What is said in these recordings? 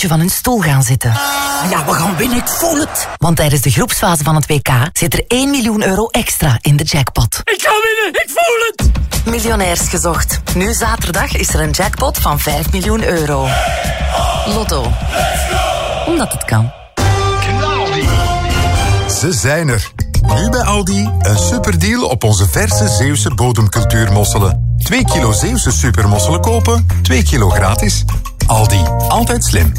randje van hun stoel gaan zitten. Ja, we gaan winnen, ik voel het. Want tijdens de groepsfase van het WK zit er 1 miljoen euro extra in de jackpot. Ik ga winnen, ik voel het. Miljonairs gezocht. Nu zaterdag is er een jackpot van 5 miljoen euro. Lotto. Omdat het kan. Ze zijn er. Nu bij Aldi een superdeal op onze verse Zeeuwse bodemcultuurmosselen. 2 kilo Zeeuwse supermosselen kopen, 2 kilo gratis. Aldi, altijd slim.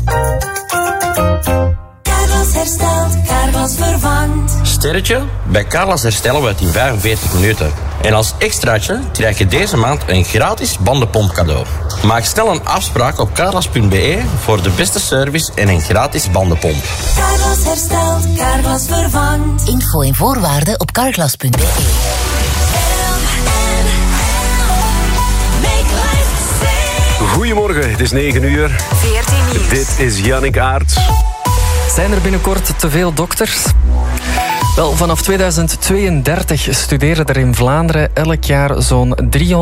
Carglass herstelt, Carglass vervangt. Sterretje, bij Carglass herstellen we het in 45 minuten. En als extraatje krijg je deze maand een gratis bandenpomp cadeau. Maak snel een afspraak op carglass.be voor de beste service en een gratis bandenpomp. Carglass herstelt, Carglass vervangt. Info en voorwaarden op carglass.be. Goedemorgen, het is 9 uur. 14 nieuws. Dit is Jannik Aerts. Zijn er binnenkort te veel dokters? Wel, vanaf 2032 studeren er in Vlaanderen elk jaar zo'n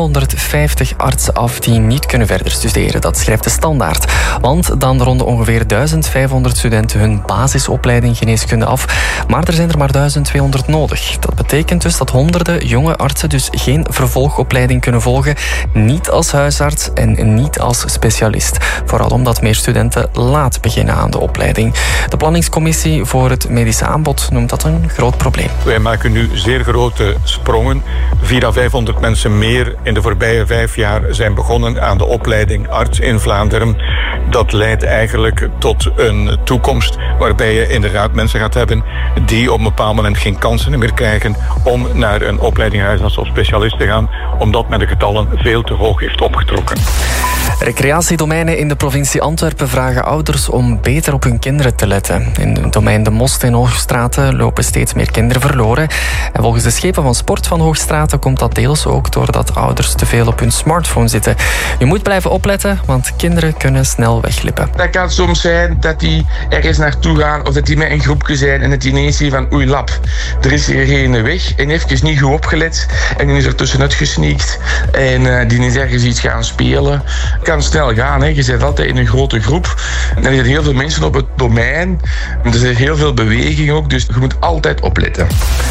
350 artsen af die niet kunnen verder studeren. Dat schrijft de Standaard. Want dan ronden ongeveer 1500 studenten hun basisopleiding geneeskunde af. Maar er zijn er maar 1200 nodig. Dat betekent dus dat honderden jonge artsen dus geen vervolgopleiding kunnen volgen. Niet als huisarts en niet als specialist. Vooral omdat meer studenten laat beginnen aan de opleiding. De planningscommissie voor het medische aanbod noemt dat een groot probleem. Wij maken nu zeer grote sprongen. 400 à 500 mensen meer in de voorbije 5 jaar zijn begonnen aan de opleiding arts in Vlaanderen. Dat leidt eigenlijk tot een toekomst waarbij je inderdaad mensen gaat hebben die op een bepaald moment geen kansen meer krijgen om naar een opleiding huisarts of specialist te gaan, omdat men de getallen veel te hoog heeft opgetrokken. Recreatiedomeinen in de provincie Antwerpen vragen ouders om beter op hun kinderen te letten. In het domein De Most in Hoogstraten lopen steeds meer kinderen verloren. En volgens de schepen van sport van Hoogstraten komt dat deels ook doordat ouders te veel op hun smartphone zitten. Je moet blijven opletten, want kinderen kunnen snel wegglippen. Dat kan soms zijn dat die ergens naartoe gaan of dat die met een groepje zijn en dat die ineens zien van oei lap, er is hier geen weg en even niet goed opgelet en die is er tussenuit gesneakt en die is ergens iets gaan spelen. Kan snel gaan, hè. Je zit altijd in een grote groep en er zijn heel veel mensen op het domein. Er is heel veel beweging ook, dus je moet altijd opletten.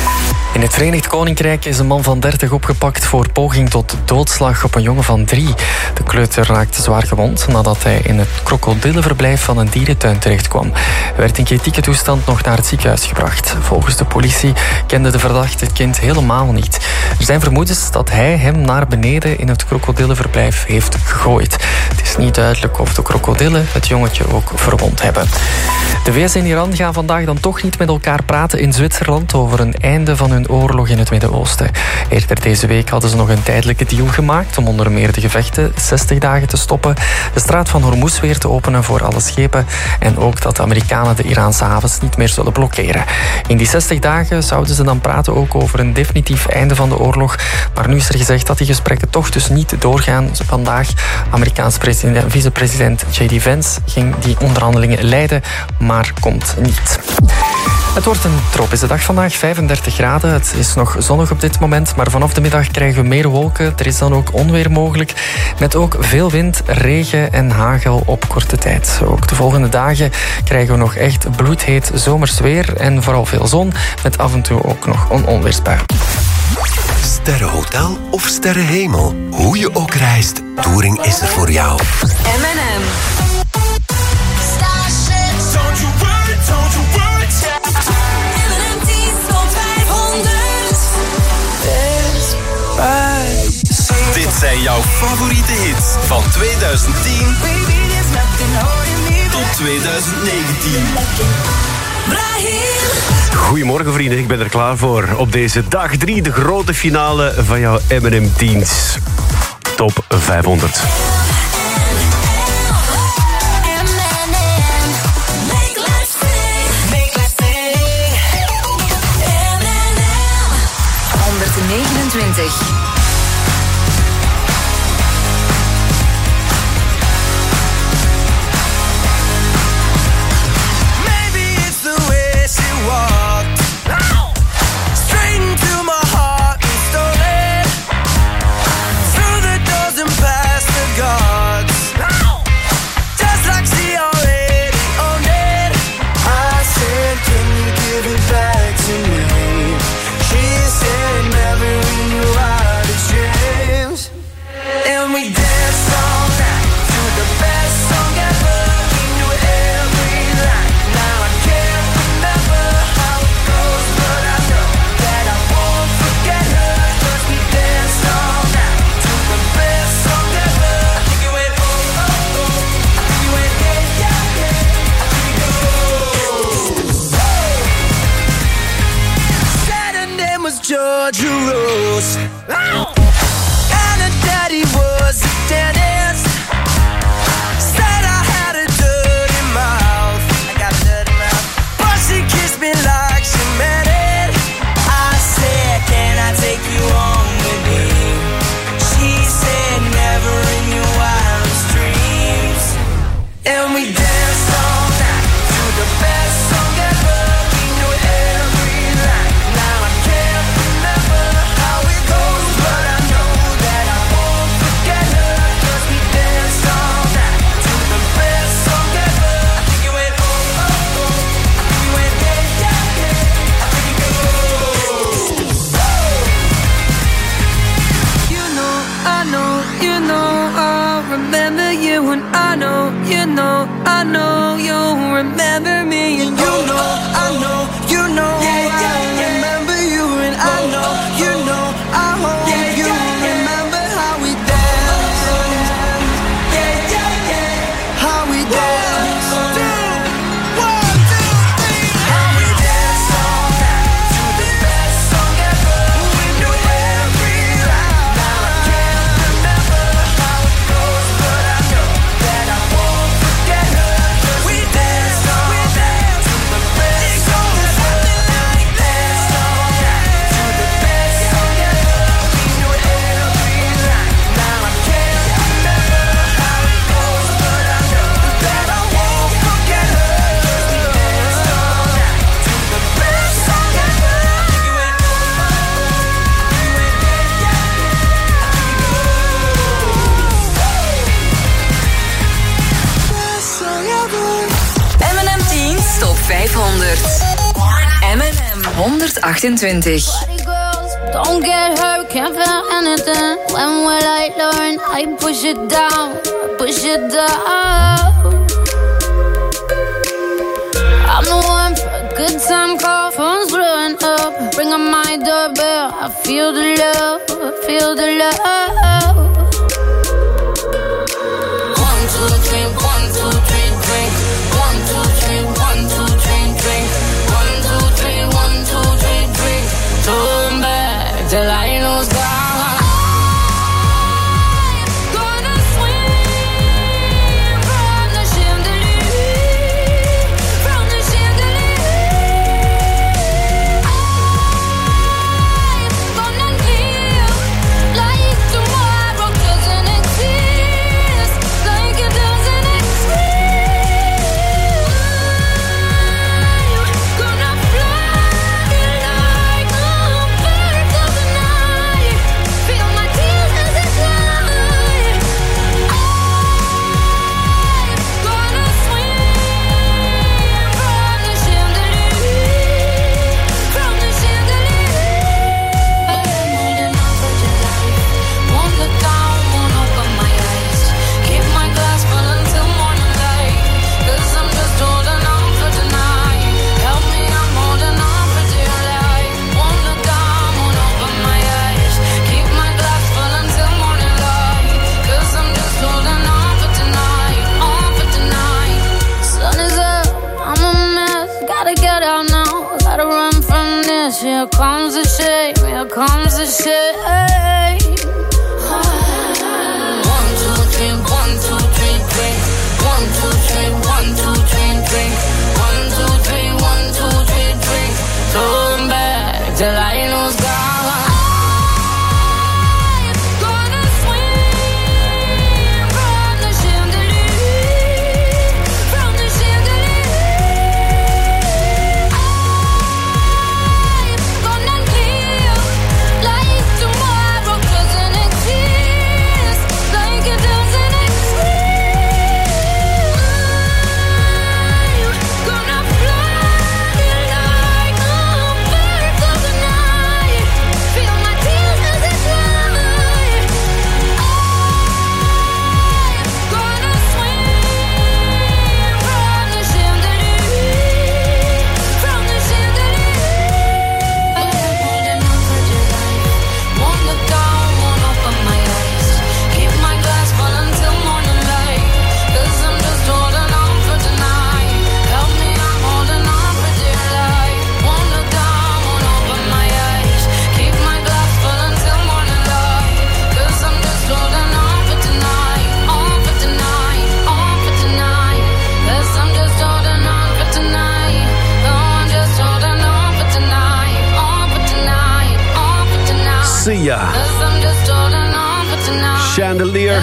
In het Verenigd Koninkrijk is een man van 30 opgepakt voor poging tot doodslag op een jongen van 3. De kleuter raakte zwaar gewond nadat hij in het krokodillenverblijf van een dierentuin terechtkwam. Hij werd in kritieke toestand nog naar het ziekenhuis gebracht. Volgens de politie kende de verdachte het kind helemaal niet. Er zijn vermoedens dat hij hem naar beneden in het krokodillenverblijf heeft gegooid. Het is niet duidelijk of de krokodillen het jongetje ook verwond hebben. De VS en Iran gaan vandaag dan toch niet met elkaar praten in Zwitserland over een einde van hun oorlog in het Midden-Oosten. Eerder deze week hadden ze nog een tijdelijke deal gemaakt om onder meer de gevechten 60 dagen te stoppen, de straat van Hormuz weer te openen voor alle schepen en ook dat de Amerikanen de Iraanse havens niet meer zullen blokkeren. In die 60 dagen zouden ze dan praten ook over een definitief einde van de oorlog, maar nu is er gezegd dat die gesprekken toch dus niet doorgaan vandaag. Amerikaans vicepresident J.D. Vance ging die onderhandelingen leiden, maar komt niet. Het wordt een tropische dag vandaag, 35 graden. Het is nog zonnig op dit moment, maar vanaf de middag krijgen we meer wolken. Er is dan ook onweer mogelijk, met ook veel wind, regen en hagel op korte tijd. Ook de volgende dagen krijgen we nog echt bloedheet zomers weer en vooral veel zon, met af en toe ook nog een onweersbui. Sterrenhotel of sterrenhemel, hoe je ook reist, Touring is er voor jou. M&M. Dit zijn jouw favoriete hits van 2010 tot 2019. Goedemorgen vrienden, ik ben er klaar voor. Op deze dag 3 de grote finale van jouw M&M Teens Top 500. Georgia Rose. And her daddy was a dentist. Said I had a dirty mouth. I got a dirty mouth. But she kissed me like she meant it. I said, can I take you home with me? She said, never in your wildest dreams. And we danced all night to the best song ever. We knew every line. Now I can't remember how it goes, but I know that I won't forget her. 'Cause we danced all night to the best song ever. I think it went oh, oh, oh. I think we went yeah, yeah, yeah. I think it goes oh. You know, I know, you know, I'll remember you. And I know, you know, I know you'll remember me. And you know, I know, you know, I remember you. And I know, you know, I hope you remember how we danced. How we danced. 1, 2, 3. How we danced all night to the best song ever. We knew every line. Now I can't remember how it goes, but I know that I won't forget her. 'Cause we danced all night to the best song ever. Danced all night to the best song ever. We knew every line. Now I can't remember how it goes, but I know that I won't forget her. 'Cause we danced all night to the best song ever. You went oh, you went M&M Teens Top 500. M&M 128. Don't get hurt, can't feel anything. When will I learn? I push it down, push it down. I'm the one for a good time call. Phone's blowing up, ring on my doorbell. I feel the love, I feel the love. 1, 2, 3, 1, 2, 3, drink. 1, 2, 3, 1, 2, 3, drink. 1, 2, 3, 1, 2, 3, drink. Turn back till I lose God. Gonna swim from the chandelier, from the chandelier. I'm gonna live like tomorrow doesn't exist, like it doesn't exist. Gonna fly like a bird of the night. Feel my tears as they fly. I'm gonna swim from the chandelier, from the chandelier. Holding on for your life. Won't look down, won't open my eyes. Keep my glass full until morning light. 'Cause I'm just holding on for tonight. Help me, I'm holding on for dear life. Won't look down, won't open my eyes. Keep my glass full until morning light. 'Cause I'm just holding on for tonight, on for tonight. Sun is up, I'm a mess. Gotta get out now, gotta run from this. Here comes the shame, here comes the shame. 1, 2, 3, 1, 2, 3, drink. 1, 2, 3, 1, 2, 3, drink. 1, 2, 3, 1, 2, 3, drink. Turn back till I lose God. Gonna swim from the chandelier, from the chandelier. I'm gonna live like tomorrow. Sia. Chandelier.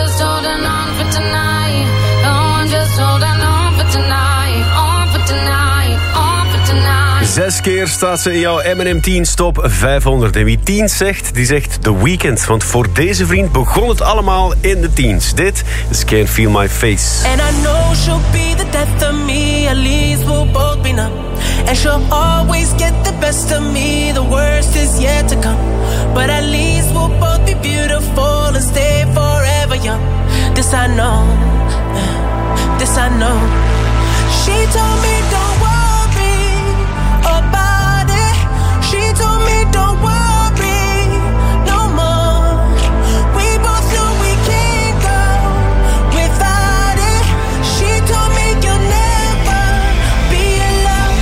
6 keer staat ze in jouw M&M Teens Top 500. En wie teens zegt, die zegt The Weeknd. Want voor deze vriend begon het allemaal in de teens. Dit is Can't Feel My Face. And I know she'll be the death of me. At least we'll both be numb. And she'll always get the best of me. The worst is yet to come. But at least we'll both be beautiful and stay forever young. This I know. This I know. She told me don't worry about it. She told me don't worry no more. We both know we can't go without it. She told me you'll never be alone.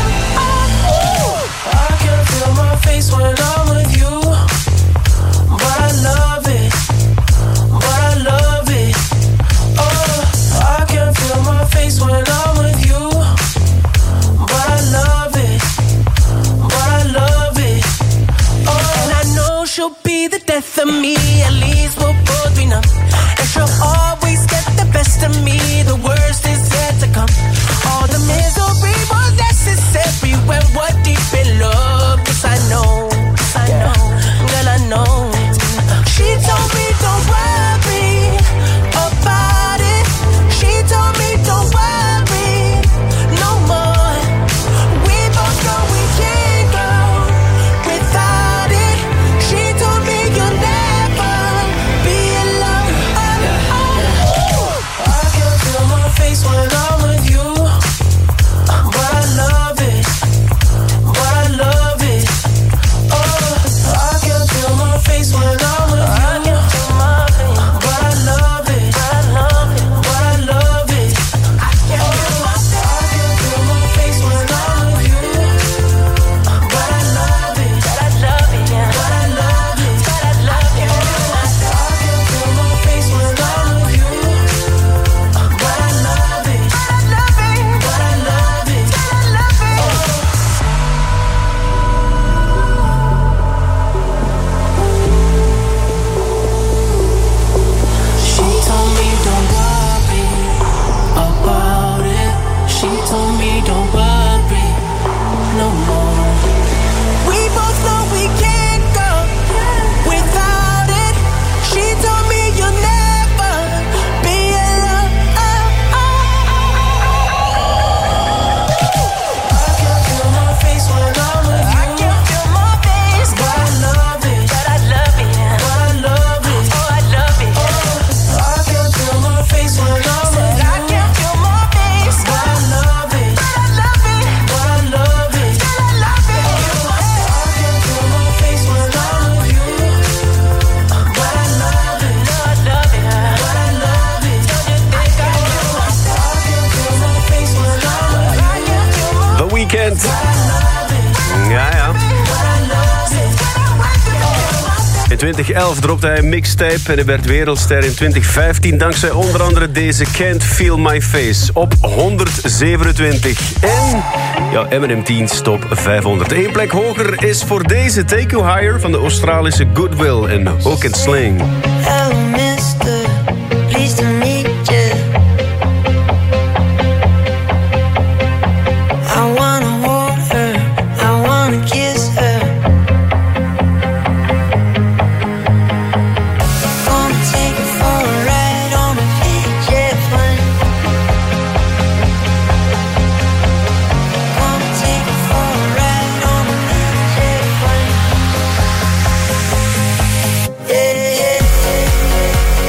I can feel my face when I'm with you, but I love it, but I love it. Oh, I can feel my face when I'm with you, but I love it, but I love it. Oh, and I know she'll be the death of me. At least we'll both be numb. And she'll always get the best of me. The worst is yet to come. All the misery was necessary when we're deep in love. 'Cause I know, girl, I know. She told me don't worry about it. She told me don't worry no more. We both know we can't go without it. She told me you'll never be alone. I can feel my face when I'm with you, but I love it, but I love it. Oh, I can feel my face when I'm with you, but I love it, but I love it, but I love it. I can feel my face when I'm with you, but I love it, but I love it, but I love it, but I love it. I can feel my face when I'm with you, but I love it, but I love it, but I love it, but I love it. She told me don't worry about it. She told me don't worry no more. We both know we can't go without it. She told me you'll never be alone. I can feel my face when I'm with you. I can feel my face, but I love it, but I love it, but I love it. Oh, I love it. I can feel my face when I'm with you. I can feel my face, but I love it, but I love it, but I love it, but I love it. I can feel my face when I'm with you, but I love it, but I love it, but I love it. Don't you think I do? I can feel my face when I'm with you. I can feel my The Weeknd. Ja, ja. In 2011 dropte hij een mixtape en hij werd wereldster in 2015... dankzij onder andere deze Can't Feel My Face op 127. En jouw M&M Teens Top 500. Eén plek hoger is voor deze Take You Higher van de Australische Goodwill en Hook and Sling. Hello, mister. Pleased to meet you. I wanna hold her. I wanna kiss her. Gonna take her for a ride on a big jet plane. Gonna take her for a ride on a big jet plane. Yeah, yeah, yeah.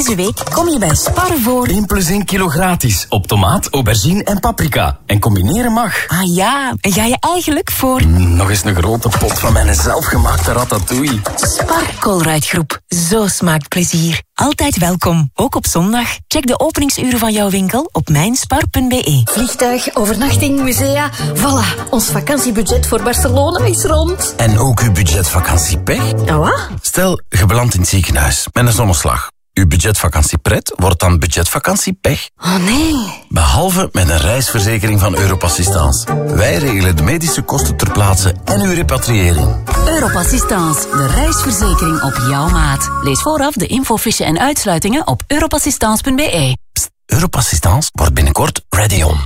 Deze week kom je bij Spar voor 1 + 1 kilo gratis op tomaat, aubergine en paprika. En combineren mag. Ah ja, en ga je eigenlijk voor... Nog eens een grote pot van mijn zelfgemaakte ratatouille. Spar Colruyt Groep. Zo smaakt plezier. Altijd welkom, ook op zondag. Check de openingsuren van jouw winkel op mijnspar.be. Vliegtuig, overnachting, musea. Voilà, ons vakantiebudget voor Barcelona is rond. En ook uw budgetvakanciepech? Ah, wat? Stel, je belandt in het ziekenhuis met een zonneslag. Uw budgetvakantiepret wordt dan budgetvakantiepech. Oh nee. Behalve met een reisverzekering van Europassistance. Wij regelen de medische kosten ter plaatse en uw repatriëring. Europassistance, de reisverzekering op jouw maat. Lees vooraf de infofiche en uitsluitingen op europassistance.be. Europassistance wordt binnenkort ready on.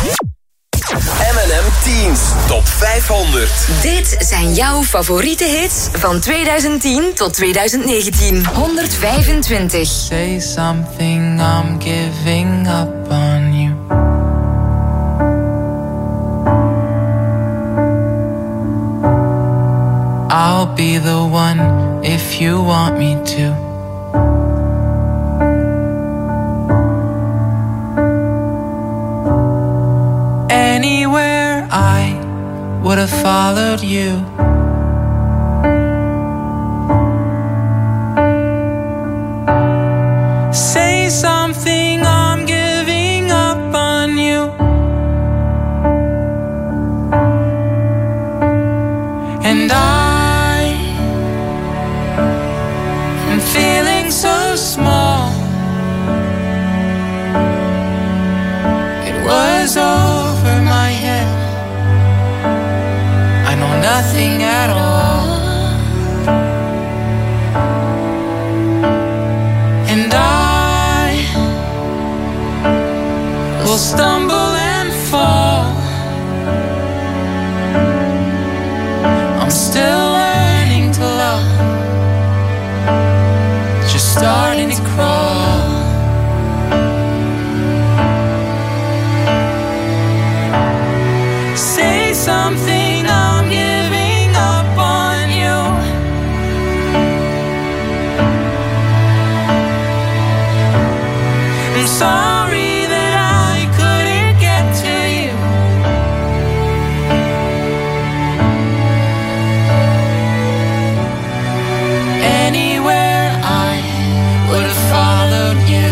M&M Teens Top 500. Dit zijn jouw favoriete hits van 2010 tot 2019. 125. Say something, I'm giving up on you. I'll be the one if you want me to. Anywhere I would have followed you. Say something, I'm giving up on you. And I'm feeling so small. It was over my head. I know nothing at all. And I will stumble and fall. I'm still learning to love. Just starting to crawl. Say something, I'm giving up on you. I'm sorry that I couldn't get to you. Anywhere I would have followed you.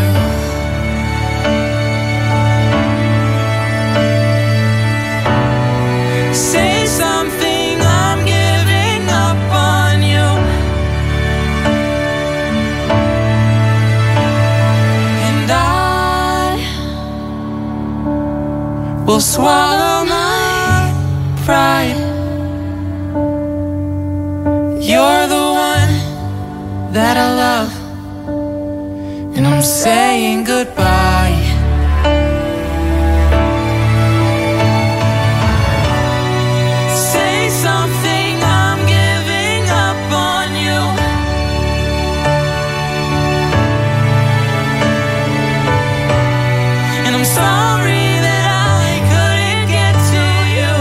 Say something, I'm giving up on you. And I will swallow my pride. You're the one that I love, and I'm saying goodbye. Say something, I'm giving up on you. And I'm sorry that I couldn't get to you.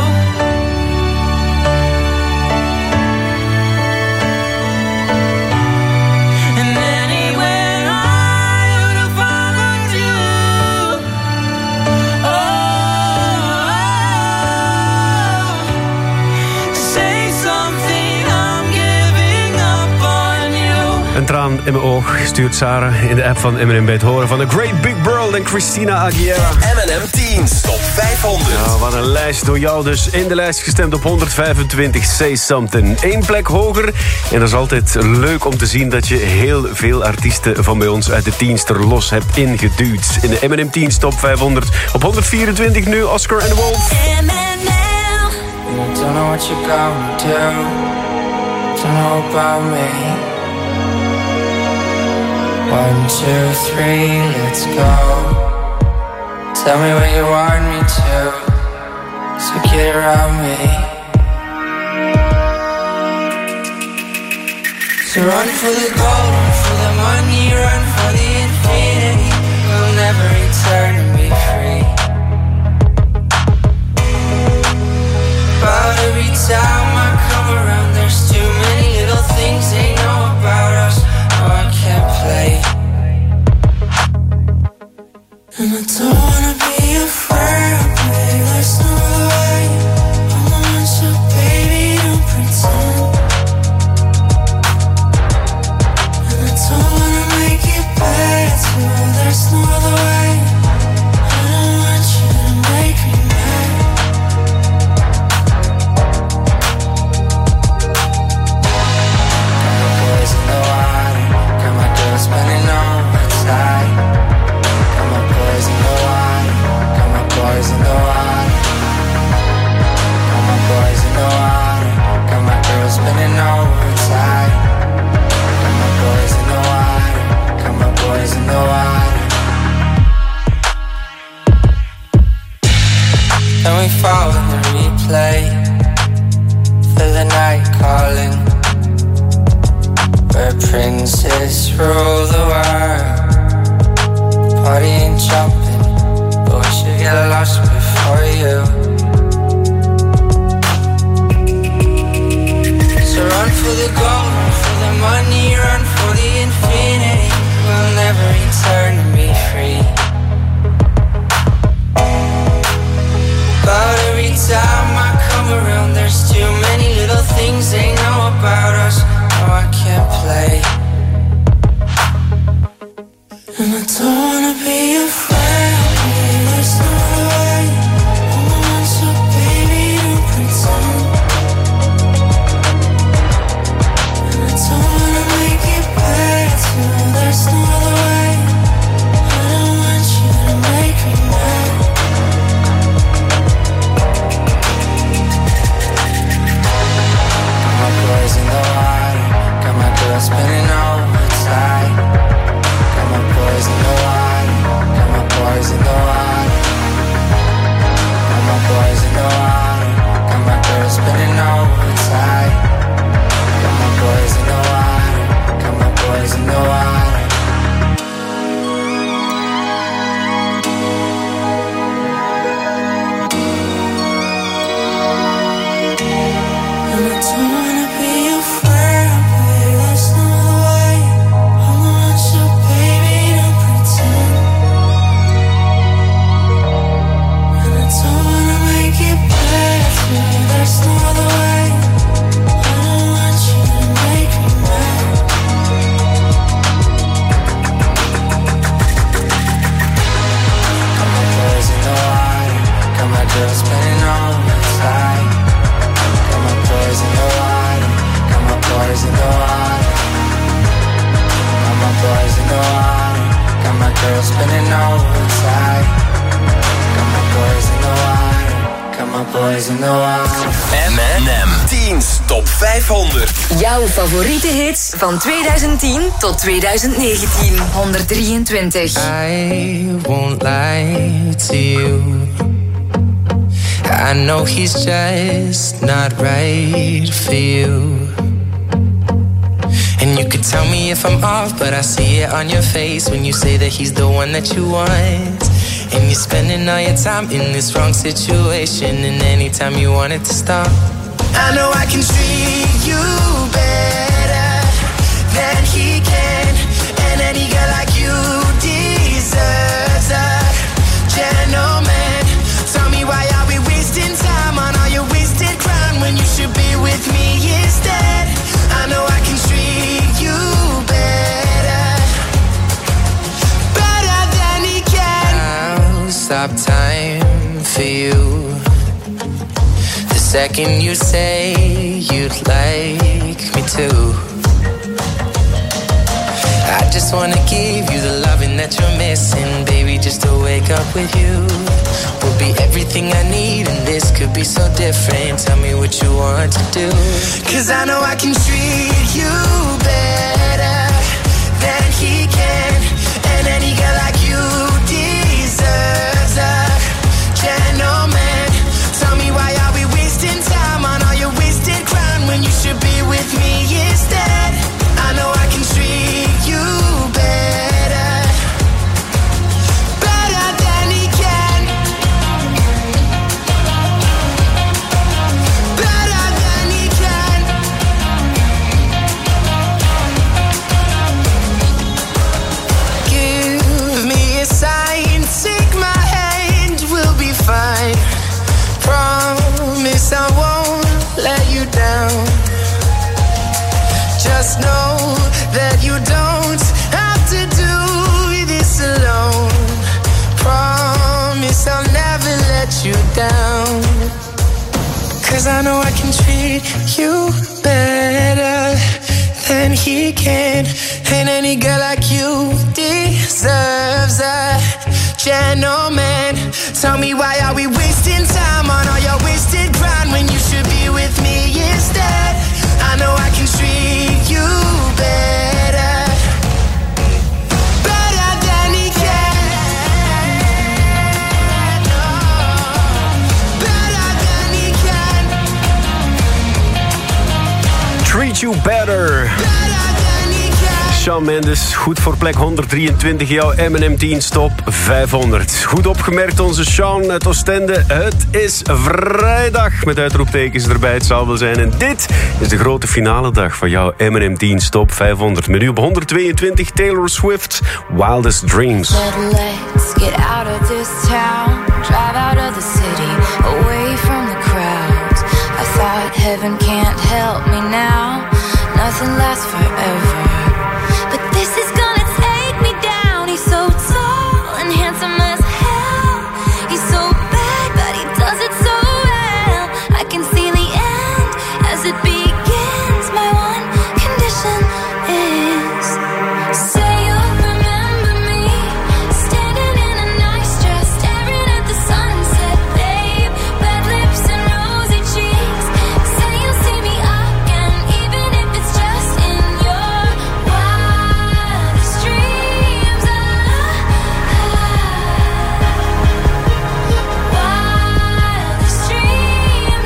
And anywhere I would have followed you. Say something, I'm giving up on you. Een traan in mijn oog stuurt Sarah in de app van M&M bij het horen van The Great Big World en Christina Aguilera. M&M Teens Top 500. Nou, wat een lijst door jou dus. In de lijst gestemd op 125, Say Something. 1 plek hoger. En dat is altijd leuk om te zien dat je heel veel artiesten van bij ons uit de teens er los hebt ingeduwd. In de M&M Teens Top 500. Op 124 nu Oscar and the Wolf. I don't know what you're gonna do. Don't know about me. 1, 2, 3, let's go. Tell me where you want me to. So get around me. So run for the gold, run for the money, run for the infinity. We'll never return and be free. But every time I come around, there's too many little things they know about us. No, I can't play. boys in the water. Got my boys in the water. Got my girls spinning overtime. Got my boys in the water. Got my boys in the water. Then we fall in the replay. Feel the night calling. Where princes rule the world. Party ain't jumping, but we should get lost before you. So run for the gold, run for the money, run for the infinity. We'll never return to be free. But every time I come around, there's too many little things they know about us. No, I can't play. And I don't wanna be a friend, there's no way. All I want, so baby, don't pretend. And I don't wanna make it better, there's no other way. I don't want you to make me mad. Got my boys in the water, got my girls spinning overtime. Got my boys in the water, got my boys in the water. Got my boys in the water, got my girls spinning overtime. Got my boys in the water, got my boys in the water. And I don't wanna be your friend, babe, that's not the way. All I want, so baby, don't pretend. And I don't wanna make it better, there's no other way. I don't want you to make me mad. Got my boys in the water, got my girls spinning overtime. Got my boys in the water, got my boys in the water. Got my boys in the water, got my girls spinning overtime. Got my boys in the water, got my boys in the water. M&M 10 Top 500. Jouw favoriete hits van 2010 tot 2019. 123. I won't lie to you. I know he's just not right for you. And you could tell me if I'm off, but I see it on your face when you say that he's the one that you want. And you're spending all your time in this wrong situation, and anytime you want it to stop. I know I can treat you better than he can, and any girl like you deserves a gentleman. Tell me why are we wasting time on all your wasted crown when you should be with me instead. I know I can treat you better, better than he can. I'll stop time for you the second you say you'd like me to. I just wanna give you the loving that you're missing, baby, just to wake up with you. Will be everything I need, and this could be so different. Tell me what you want to do, 'cause I know I can treat you better than he can, and any girl like you deserves a gentleman. Tell me why are we wasting time on all your wasted crown when you should be with me instead. I know I can treat you better, better than he can, better than he can. Give me a sign, take my hand, we'll be fine. Promise I won't let you down. Just know that you don't have to do this alone. Promise I'll never let you down. 'Cause I know I can treat you better than he can, and any girl like you deserves a gentlemen. Tell me why are we wasting time on all your wasted grind when you should be with me instead. I know I can treat you better, better than he can. Better than he can. Treat You Better. Shawn Mendes, goed voor plek 123. Jouw M&M 10 Top 500. Goed opgemerkt, onze Shawn uit Oostende. Het is vrijdag met uitroeptekens erbij. Het zal wel zijn. En dit is de grote finale dag van jouw M&M 10 Top 500. Met nu op 122 Taylor Swift, Wildest Dreams. Let's get out of this town, drive out of the city, away from the crowds. I thought heaven can't help me now, nothing lasts forever. But this is gonna take me down. He's so tall and handsome as hell. He's so bad, but he does it so well. I can see the end as it begins. My one condition is, say you'll remember me, standing in a nice dress, staring at the sunset, babe. Red lips and rosy cheeks. Say you'll see me again, even if it's just in your wildest dreams. Wildest dreams.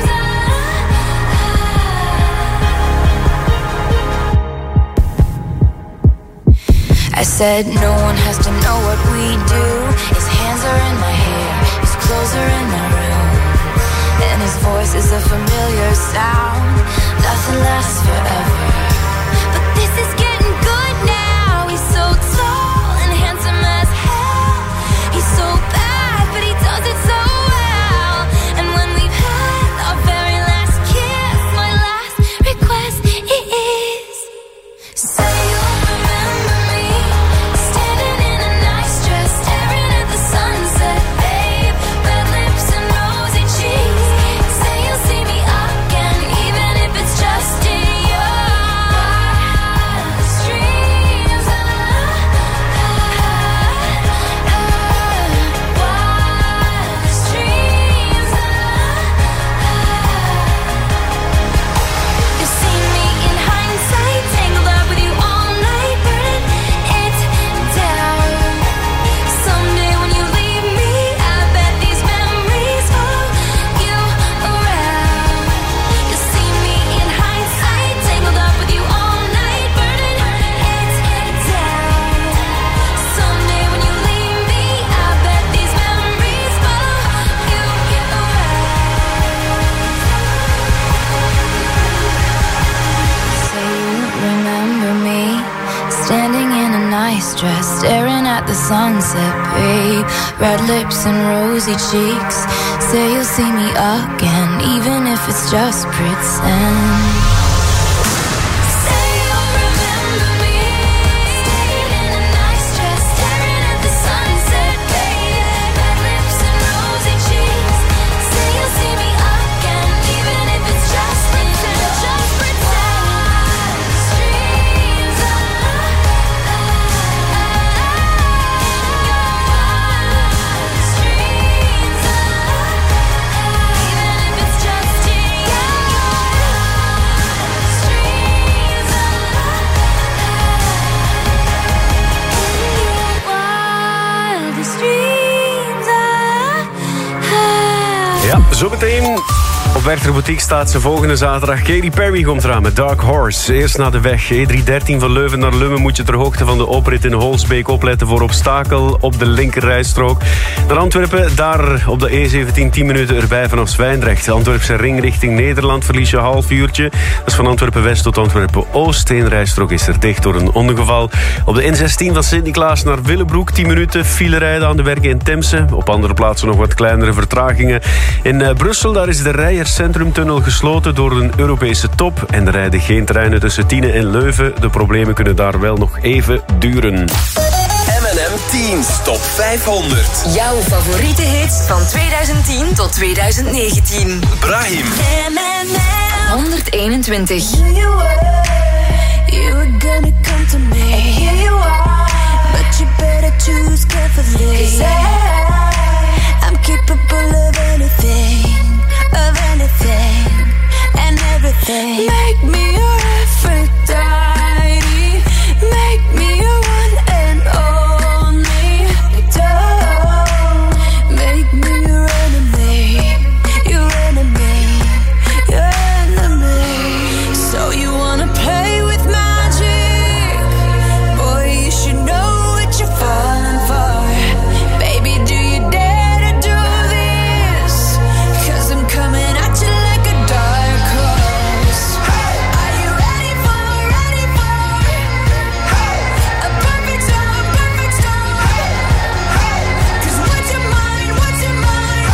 I said no one has to know what we do. His hands are in my hair, his clothes are in my room, and his voice is a familiar sound. Nothing lasts forever, but this is getting good now. He's so tall and handsome as hell. He's so bad, but he does it so well. And when we've had our very last kiss, my last request is, say you'll remember me, standing in a nice dress, staring at the sunset, babe. Red lips and rosy cheeks. Say you'll see me again, even if it's just in your wildest dreams. Wildest dreams. You've seen me in hindsight, tangled up with you all night, burning it down. Someday when you leave me, I bet these memories follow you around. You'll see me in hindsight, tangled up with you all night, burning it down. Someday when you leave me, I bet these memories follow you around. Say you remember me, standing in a nice dress, staring at the sunset, babe. Red lips and rosy cheeks. Say you'll see me again, even if it's just pretend. Say you'll remember me, standing in a nice dress, staring at the sunset, babe. Red lips and rosy cheeks. Say you'll see me again, even if it's just pretend. Just pretend. Dreams. Ja, zometeen op Werchter Boutique staat ze volgende zaterdag. Katy Perry komt eraan met Dark Horse. Eerst naar de weg. E313 van Leuven naar Lummen moet je ter hoogte van de oprit in Holsbeek opletten voor obstakel op de linkerrijstrook. Naar Antwerpen, daar op de E17 10 minuten erbij vanaf Zwijndrecht. Antwerpse ring richting Nederland verlies je een half uurtje. Dat is van Antwerpen West tot Antwerpen Oost. Eén rijstrook is er dicht door een ongeval. Op de N16 van Sint-Niklaas naar Willebroek 10 minuten file rijden aan de werken in Temse. Op andere plaatsen nog wat kleinere vertragingen. In Brussel, daar is de Rijers Centrumtunnel gesloten door een Europese top. En er rijden geen treinen tussen Tiene en Leuven. De problemen kunnen daar wel nog even duren. M&M 10 Top 500. Jouw favoriete hits van 2010 tot 2019. Brahim. 121. You were gonna come to me. And here you are. But you better choose carefully. 'Cause I'm capable of anything, and everything. Make me your Aphrodite, make me your one and only. Don't make me your enemy, your enemy, your enemy. So you wanna play with magic? Boy, you should know what you're falling for. Baby, do you dare to do this? 'Cause I'm coming at you like a dark horse. Are you ready for a perfect storm, perfect storm? 'Cause what's your mind, what's your mind?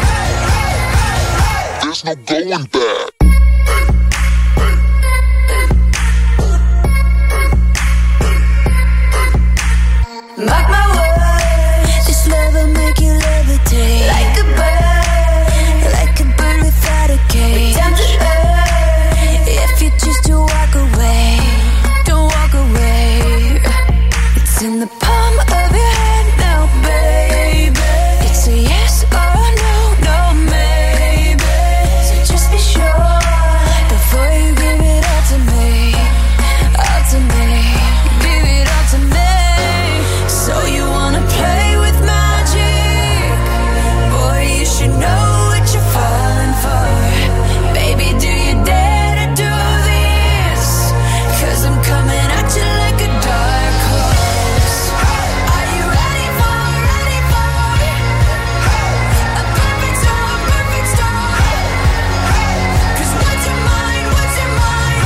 There's no going back. Mark my words, this love will make you levitate like a bird without a cage. Down to earth, if you choose to walk away, don't walk away. It's in the palm of your hand now, baby. It's a yes or no, no maybe. So just be sure before you give it all to me, all to me. Give it all to me. So you wanna play with magic? Boy, you should know what you're falling for. Baby, do you dare to do this? 'Cause I'm coming at you like a dark horse. Are you ready for a perfect storm, perfect storm? 'Cause what's your mind, what's your mind?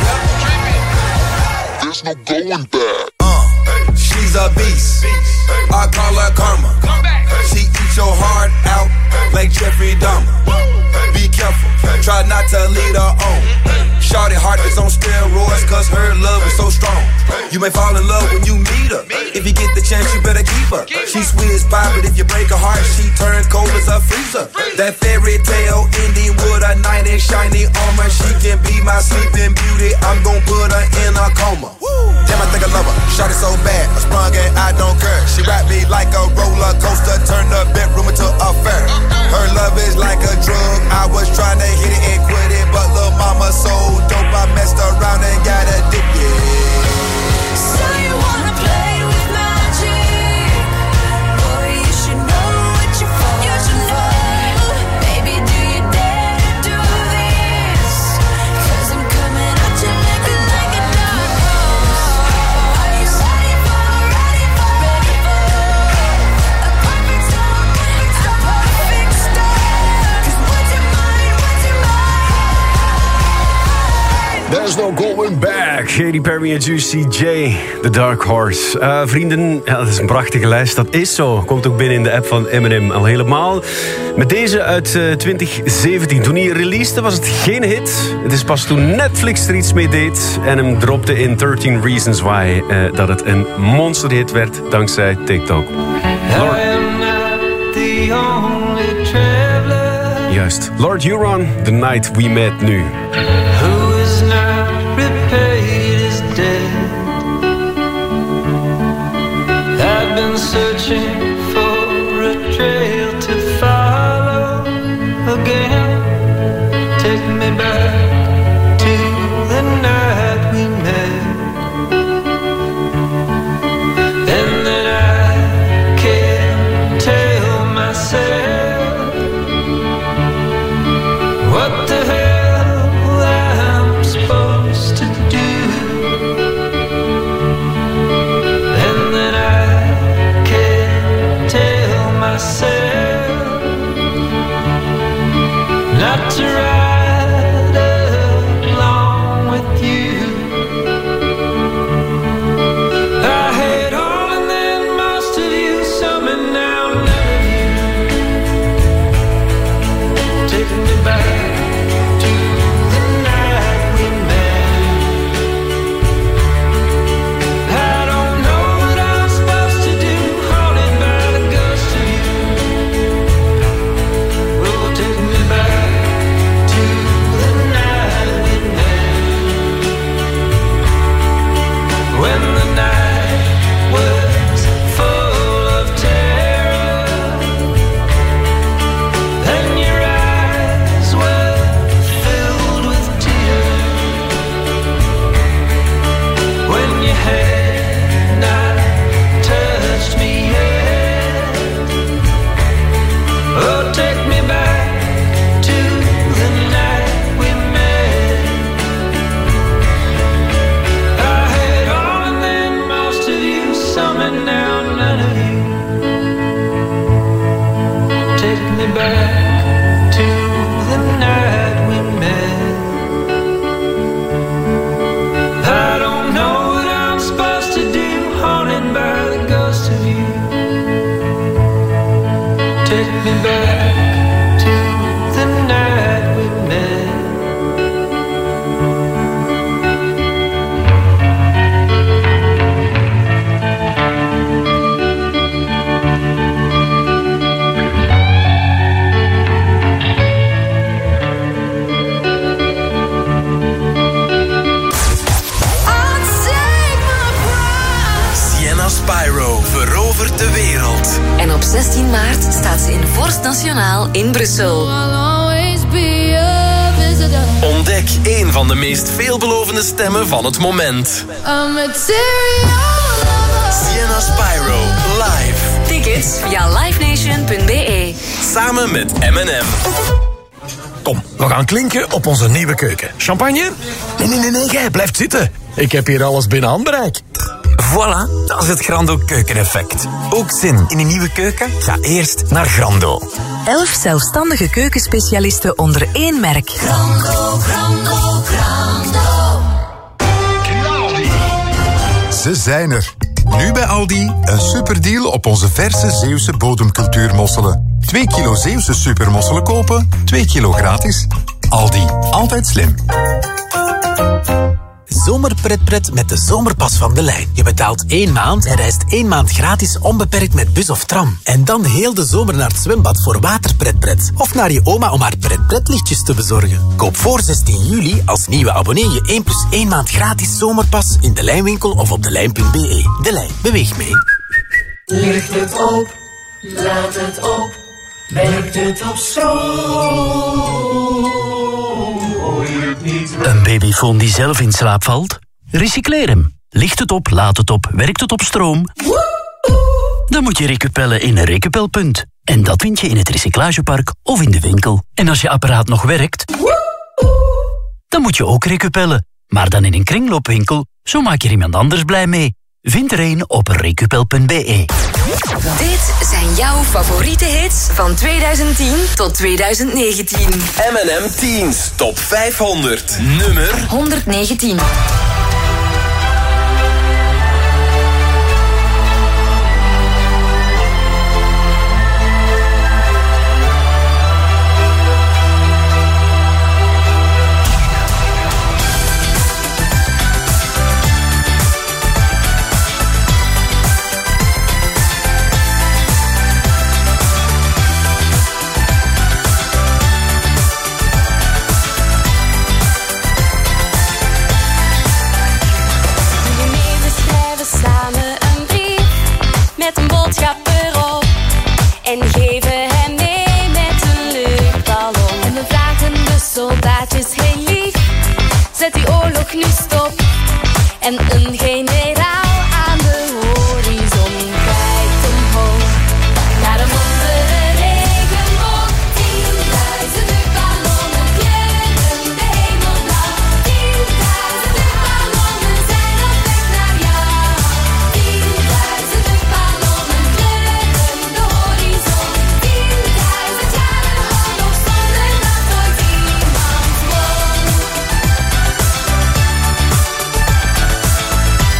There's no going back. She's a beast. I call her karma. She eats your heart out like Jeffrey Dahmer. Be careful, try not to lead her on. Shorty heart is on steroids 'cause her love is so strong. You may fall in love when you meet her. If you get the chance, you better keep her. She's sweet as pie, but if you break her heart, she turns cold as a freezer. That fairy tale ending with a knight in shiny armor. She can be my sleeping beauty. I'm gon' put her in a coma. Damn, I think I love her. Shot it so bad, I sprung and I don't care. She wrapped me like a roller coaster, turned the bedroom into a fair. Her love is like a drug. I was trying to hit it and quit it, but lil' mama so dope, I messed around and got addicted. So you wanna play with magic? Boy, you should know what you're falling for. Baby, do you dare to do this? 'Cause I'm coming at you like a dark horse. Are you ready for a perfect storm, a perfect storm? 'Cause what's your mind, what's your mind? There's no going back. Katy Perry en Juicy J, The Dark Horse. Vrienden, ja, dat is een prachtige lijst. Dat is zo. Komt ook binnen in de app van Eminem al helemaal. Met deze uit 2017. Toen hij releasede was het geen hit. Het is pas toen Netflix er iets mee deed en hem dropte in 13 Reasons Why dat het een monsterhit werd dankzij TikTok. Juist. Lord Huron, The Night We Met nu. Who is not repaid is dead. I've been searching for a trail to follow again. Take me back to the night we met. And then I can't tell myself what the hell I'm supposed to do. And then I can't tell myself not to ride along with you. I had all and then most of you, some and now none of you. Taking me back to the night we met. I don't know what I'm supposed to do, haunted by the ghost of you. Oh, take me back to in Brussel. Ontdek één van de meest veelbelovende stemmen van het moment. Sienna Spyro, live. Tickets via livenation.be. Samen met M&M. Kom, we gaan klinken op onze nieuwe keuken. Champagne? Nee, jij blijft zitten. Ik heb hier alles binnen handbereik. Voilà, dat is het Grando keukeneffect. Ook zin in een nieuwe keuken? Ga eerst naar Grando. 11 zelfstandige keukenspecialisten onder één merk. Grando. Ze zijn er. Nu bij Aldi een superdeal op onze verse Zeeuwse bodemcultuurmosselen. 2 kilo Zeeuwse supermosselen kopen, 2 kilo gratis. Aldi, altijd slim. Zomerpretpret met de zomerpas van De Lijn. Je betaalt 1 maand en reist 1 maand gratis onbeperkt met bus of tram. En dan heel de zomer naar het zwembad voor waterpretpret. Of naar je oma om haar pretpretlichtjes te bezorgen. Koop voor 16 juli als nieuwe abonnee je 1 plus 1 maand gratis zomerpas in De Lijnwinkel of op delijn.be. De Lijn, beweeg mee. Ligt het op, laat het op, werkt het op stroom. Een babyfoon die zelf in slaap valt? Recycleer hem. Ligt het op, laat het op, werkt het op stroom? Dan moet je recupellen in een recupelpunt. En dat vind je in het recyclagepark of in de winkel. En als je apparaat nog werkt, dan moet je ook recupellen. Maar dan in een kringloopwinkel, zo maak je er iemand anders blij mee. Vind er een op recupel.be. Dit zijn jouw favoriete hits van 2010 tot 2019. M&M Teens Top 500. Nummer 119. En geven hem mee met een luchtballon. En we vragen de soldaatjes, hey lief, zet die oorlog nu stop. En een generaal aan de horizon kijkt omhoog naar de wondere regenboog. 10.000 luchtballonnen kleuren de hemel blauw. 10.000 luchtballonnen zijn op weg naar jou. 10.000 luchtballonnen kleuren de horizon. 10.000 jaren oorlog zonder dat ooit iemand won.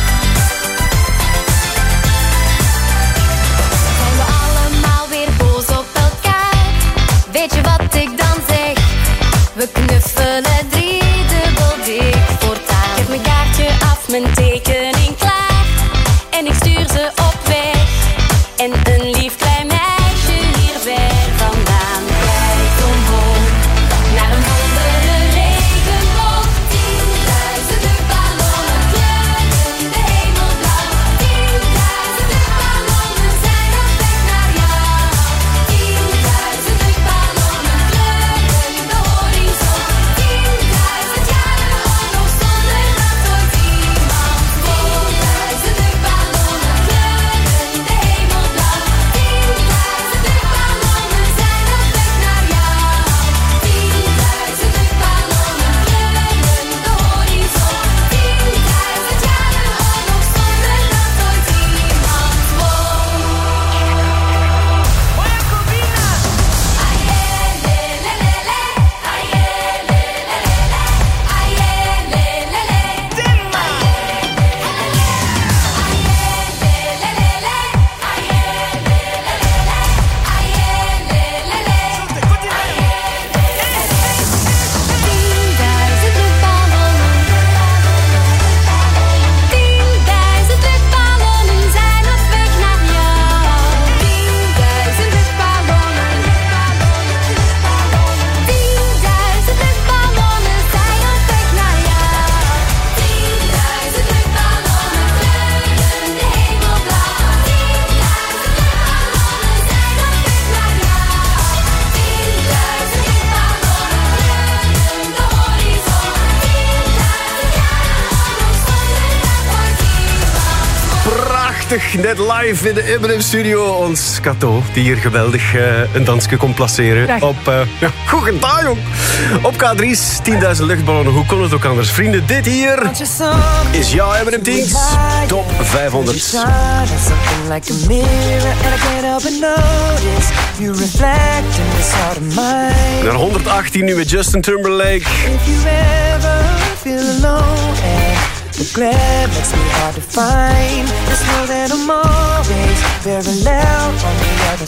prachtig. Net live in de M&M Studio. Ons Kato, die hier geweldig een dansje kon placeren. Dag. Op, goed gedaan, jong. Op K3's 10.000 luchtballonnen. Hoe kon het ook anders? Vrienden, dit hier is jouw M&M Teens Top 500. Something like a mirror and I can't help but notice you reflect in this heart of mine. Naar 118 nu met Justin Timberlake. If you ever feel alone and the glare makes me hard to find, just know that I'm always parallel on the other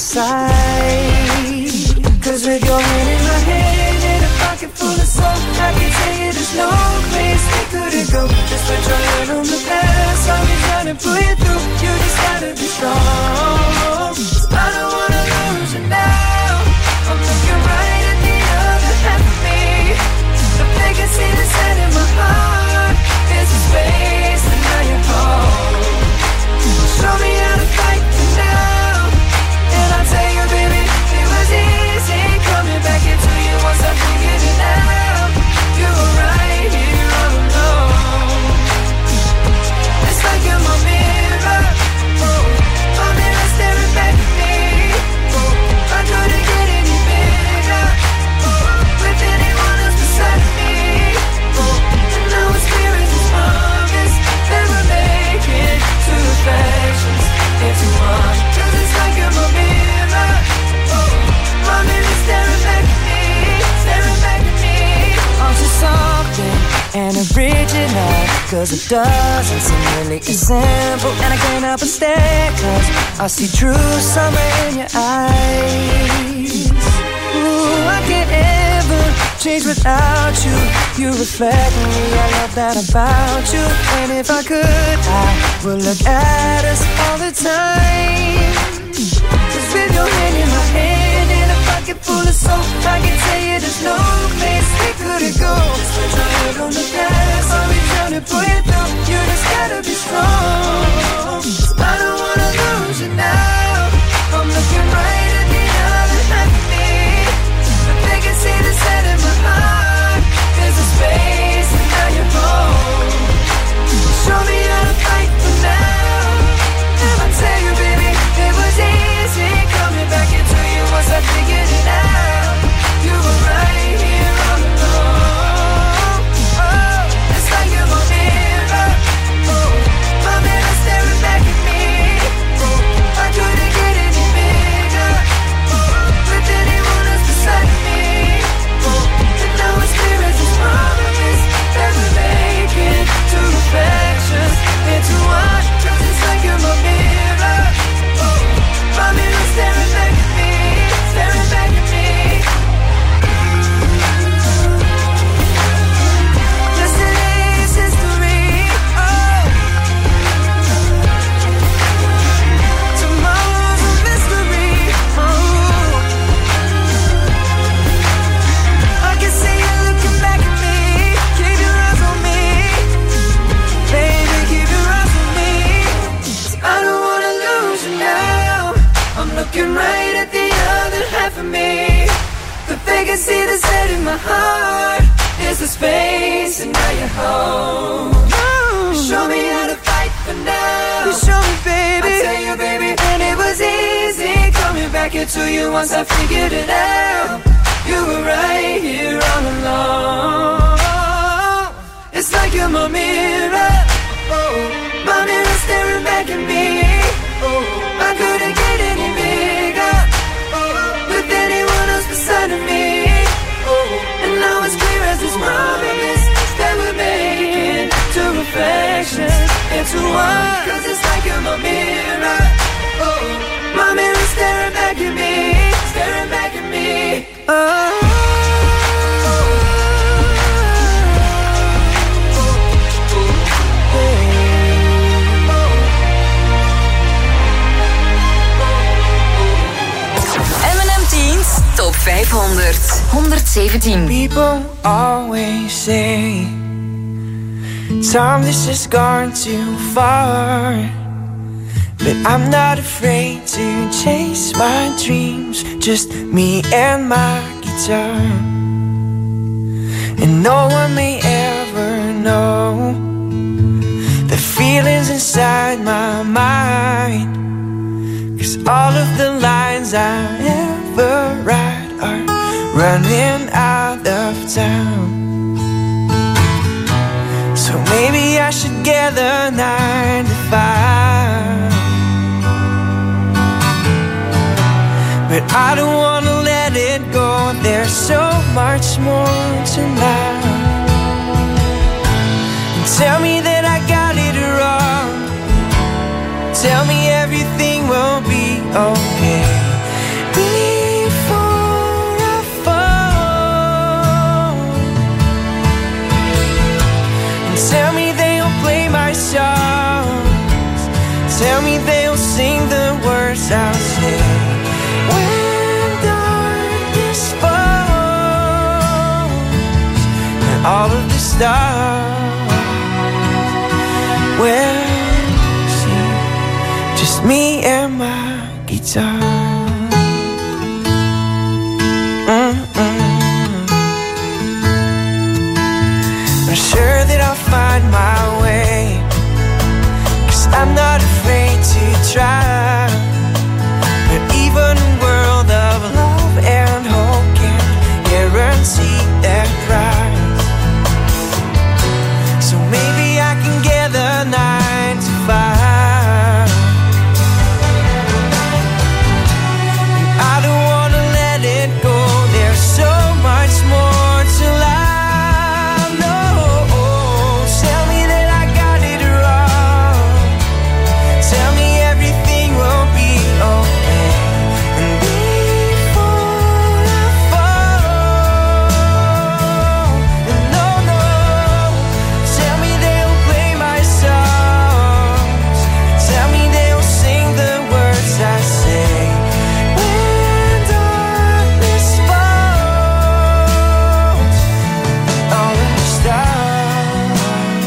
side. Cause with your hand in my hand and a pocket full of soul, I can tell you there's no place we couldn't go. Just put your hand on the past, I'll be trying to pull you through. You just gotta be strong. I don't wanna lose you now. I'm looking right at the other half of me. The vacancy that's set in my heart is a space and now you're home. Show me how to fight for now, and I'll tell you, baby, it was easy coming back into you once I figured it out. You were right here all alone. It's like you're my mirror, my mirror staring back at me. I couldn't get any bigger with anyone else beside me. And now it's clear as this promise that we're making two reflections into one. 'Cause it's like you're my mirror, my mirror staring back at me, staring back at me. Onto something and original, 'cause it doesn't seem really as simple. And I can't help but stare, 'cause I see true summer in your eyes. Ooh, I can't ever change without you. You reflect me, I love that about you. And if I could, I would look at us all the time. 'Cause with your hand in my hand and a pocket full of soap, I can tell you there's no place we couldn't go. Just put your head on the past, I'll be trying to pull you through. You just gotta be strong. I don't wanna lose you now. I'm looking right at the other half of me. The vacancy that's set in my heart is a space and now you're home. Show me how to fight for now, and I'll tell you, baby, it was easy coming back into you once I figured it out. You were right here all along. Oh, it's like you're my mirror, my mirror staring back at me. I couldn't get any bigger with anyone else beside me. And now it's clear as this promise that we're making two reflections into one. 'Cause it's like you're my mirror, my mirror staring back at me, staring back at me. Yesterday's history, tomorrow's a mystery. I can see you looking back at me. Keep your eyes on me, baby, keep your eyes on me. 'Cause I don't wanna lose you now. I'm looking right at the other half of me. The vacancy that's set in my heart is the space, and now you're home. Show me how to fight for now. You show me, baby. I tell you, baby, and it was easy coming back into you once I figured it out. You were right here all along. It's like you're my mirror, my mirror staring back at me. I couldn't get any bigger with anyone else beside of me. And now it's clear as this promise that we're making two reflections into one. 'Cause it's like you're my mirror, my mirror staring back at me, staring back at me. M&M Teens Top 500. 117. People always say time has just gone too far, but I'm not afraid to chase my dreams. Just me and my guitar, and no one may ever know the feelings inside my mind. all of the lines I ever write are running out of time. So maybe I should gather 9 to 5. But I don't wanna let it go. There's so much more tonight. And tell me that I got it wrong. Tell me everything will be okay before I fall. And tell me they'll play my songs. Tell me they'll sing the words I'll say. All of the stars will see just me and my guitar. I'm sure that I'll find my way, 'cause I'm not afraid to try. But even a world of love and hope can't guarantee their prize. So maybe I can gather 9 to 5. And I don't wanna let it go. There's so much more to life. No, tell me that I got it wrong. Tell me everything will be okay. And before I fall, and no, tell me they'll play my songs. Tell me they'll sing the words I say. When darkness falls, all of the stars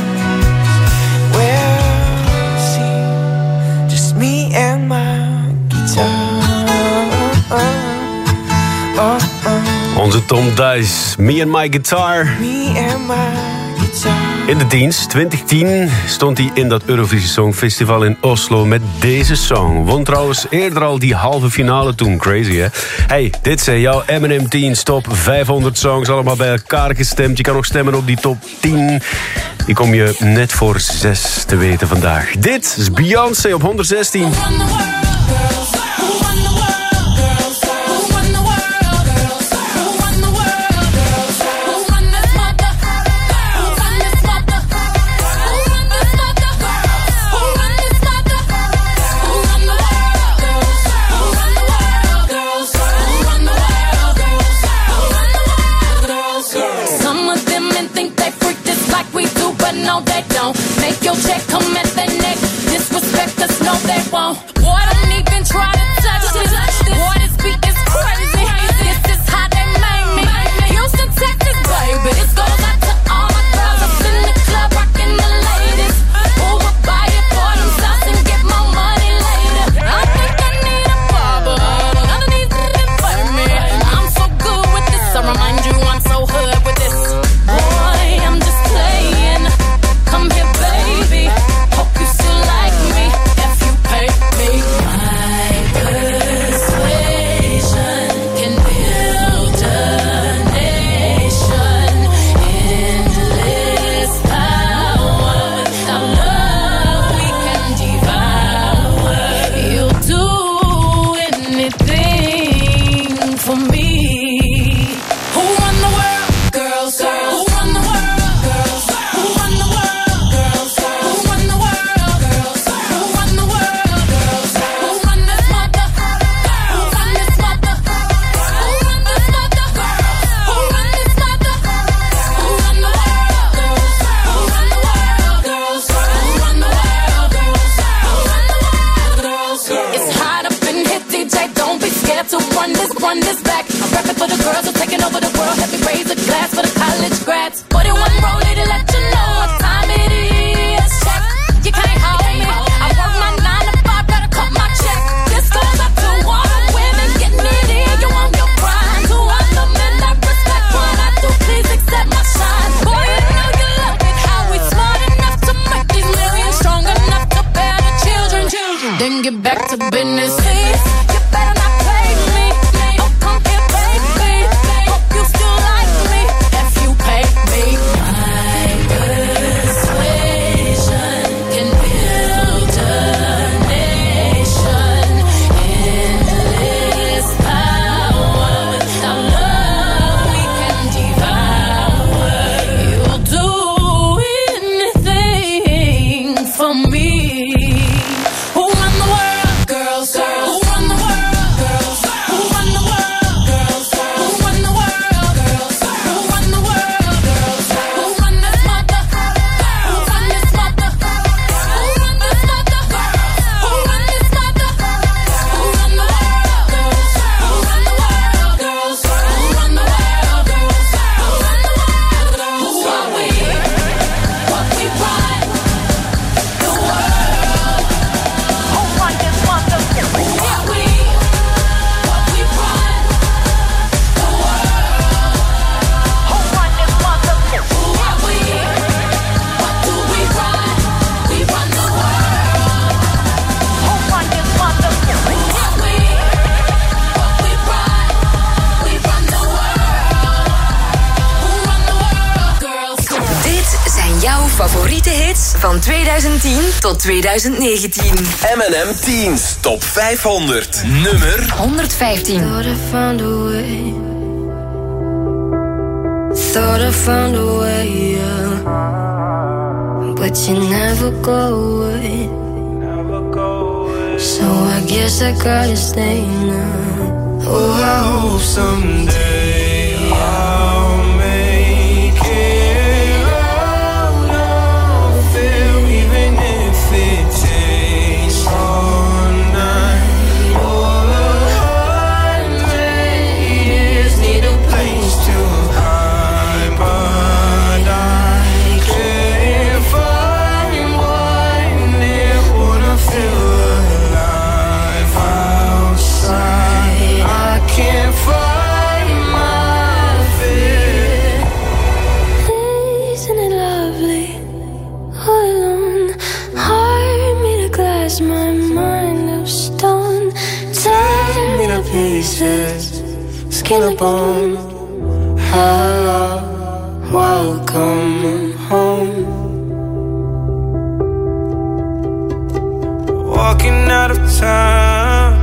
will see just me and my guitar. Onze Tom Dice, Me and My Guitar. Me and my guitar. In de dienst, 2010, stond hij in dat Eurovisie Songfestival in Oslo met deze song. Won trouwens eerder al die halve finale toen. Crazy, hè? Hey, dit zijn jouw M&M 10 top 500 songs, allemaal bij elkaar gestemd. Je kan nog stemmen op die top 10. Die kom je net voor 6 te weten vandaag. Dit is Beyoncé op 116. No, they don't. Make your check come at their neck. Disrespect us, no, they won't. Boy, don't even try to touch me. Boy, this beat is crazy. This is how they made me. Houston, Texas, baby. This goes out to all my girls up in the club, rocking the ladies. Who would buy it for themselves and get more money later? I think I need a barber. None of these niggas play me. I'm so good with this. I remind you I'm so hood with this. Boy, I'm just playing. Come here, baby. Hope you still like me if you pay me. Jouw favoriete hits van 2010 tot 2019. M&M Teens Top 500. Nummer 115. Thought I found a way. Thought I found a way, yeah. But you never go away. So I guess I gotta stay now. Oh, I hope someday I'll make it out of it, even if it takes all night or 100 years. Need a place to hide, but I can't find one near what I feel alive outside. I can't find my fear. Isn't it lovely? All alone, heart made of glass, my mind of stone. Tear me to pieces, skin and bone. Hello, welcome home. Walking out of time,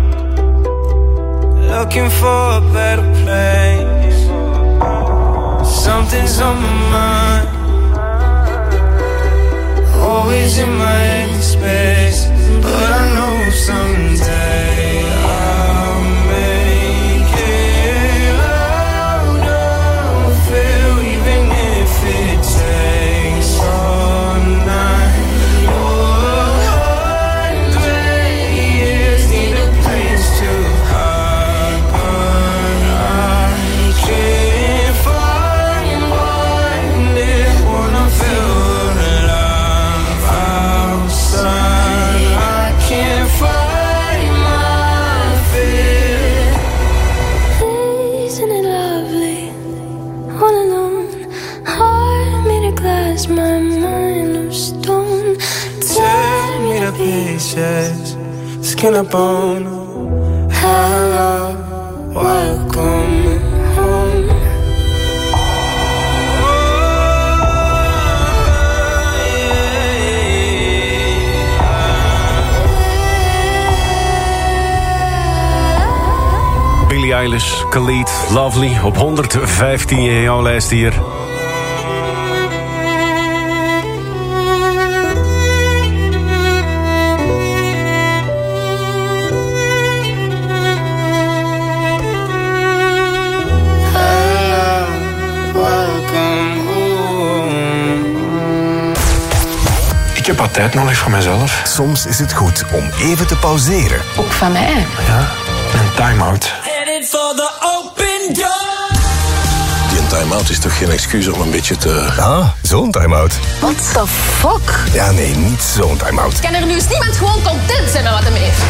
looking for a better place. Something's on my mind, always in my head space. But I know someday I'll make it out of it, even if it takes all night or 100 years. Need a place to hide, but I can't find one near when I feel alive outside. I can't find my fear. Isn't it lovely? All alone, heart made of glass, my mind of stone. Tear me to pieces, skin and bone. Hello, welcome home. Billie Eilish, Khalid, Lovely. Op 115 in jouw lijst hier. Ik heb wat tijd nodig voor mezelf. Soms is het goed om even te pauzeren. Ook van mij. Ja, een time-out. Headed for the open door. Die time-out is toch geen excuus om een beetje te... Ah, zo'n time-out. What the fuck? Ja, nee, niet zo'n time-out. Kan er nu eens niemand gewoon content zijn met wat hem heeft?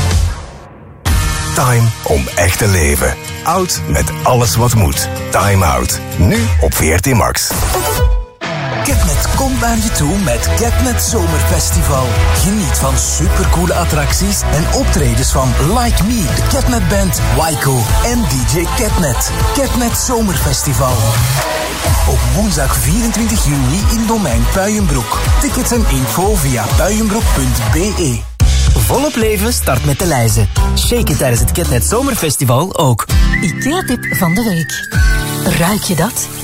Time om echt te leven. Oud met alles wat moet. Time Out. Nu op VRT Max. Catnet komt naar je toe met Catnet Zomerfestival. Geniet van supercoole attracties en optredens van Like Me, de Catnet Band, Waiko en DJ Catnet. Catnet Zomerfestival. Op woensdag 24 juni in Domein Puijenbroek. Tickets en info via puijenbroek.be. Volop leven start met de lijzen. Shaken tijdens het Catnet Zomerfestival ook. IKEA-tip van de week. Ruik je dat?